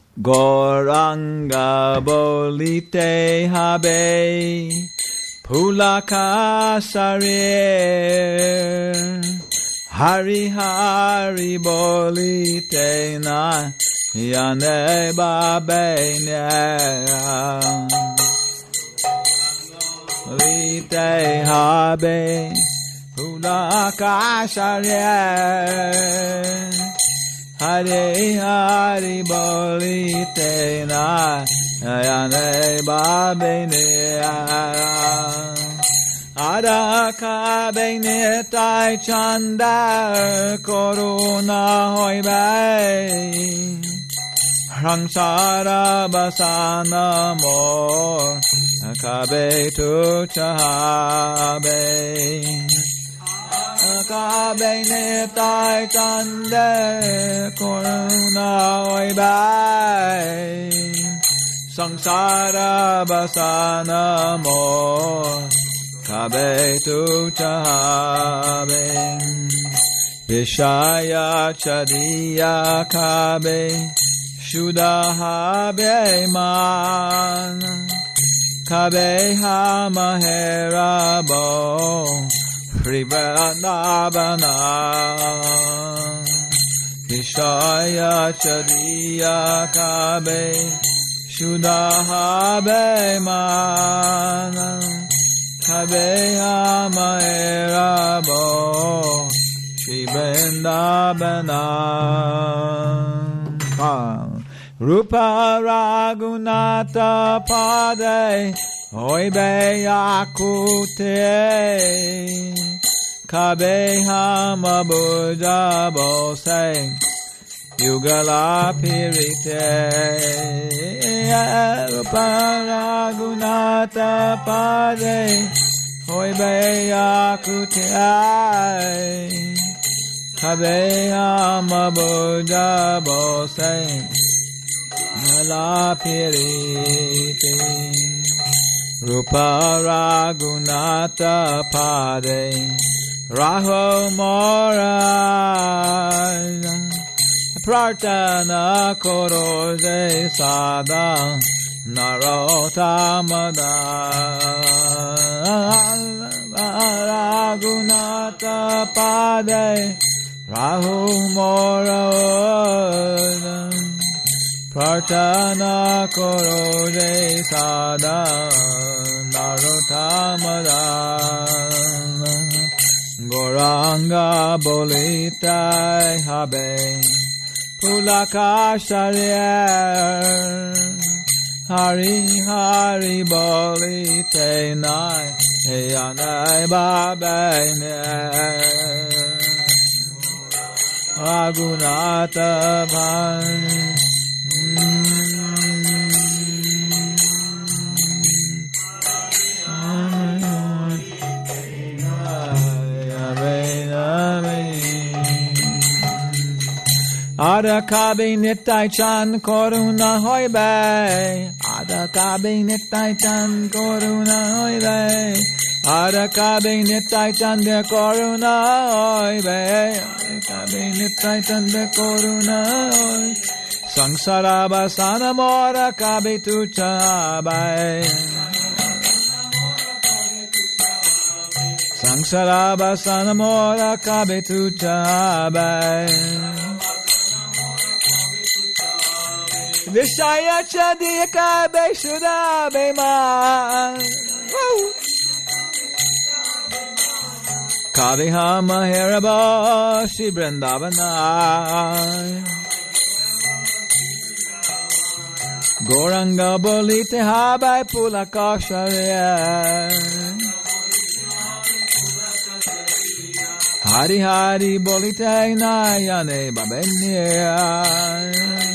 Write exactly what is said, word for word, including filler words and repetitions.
Goranga bolite habe Pulaka sarir Hari hari bolite na Yane babene Bolite habe Pulaka sarir Hari hari bolite na Yane babene Adaka bene tai chanda Corona hoi bay Rangsara basana mor Kabe tu chabe Kabene tai chande corona oi bai Sangsara basana mo Kabe tu chabe Vishaya chadiya kabe Shuddha habe man Kabe ha mahera bo Privanabana Vishaya chadiya kabe Shuddha habe man Kabe ha mahera bo Shri Vrindavana Rupa Raghunatha Pade Oibe Yakute Kabe Hama Buddha Bose Yugala Pirite Rupa Raghunatha Pade Oibe Yakute Kabe Hama Buddha Bose Yugala Pirite Rupa Raghunatha Pade Raho Mora Prarthana Koroje Sada Narotamada Raghunatha Pade Raho Mora Prarthana Koroje Sada Narotamada Goranga Bolita Habe Pulaka Sharir Hari Hari Bolite Nai Eyanai Babene Raghunatha Bhan Adakabe Nitai Chan Koruna Hoibe Adakabe Nitai Chan Koruna Hoibe Adakabe Nitai Chan De Koruna Hoibe Adakabe Nitai Chan De Koruna Hoibe Sangsara Basana Mora Kabe Tu Chabai Sangsara Basana Mora Kabe Tu Chabai Vishaya Chadiya Kabe Shuddha Beman Kabe ha mahera bo Shri Vrindavana Goranga bolite habai pulaka sharia Hari hari bolite nayane babenya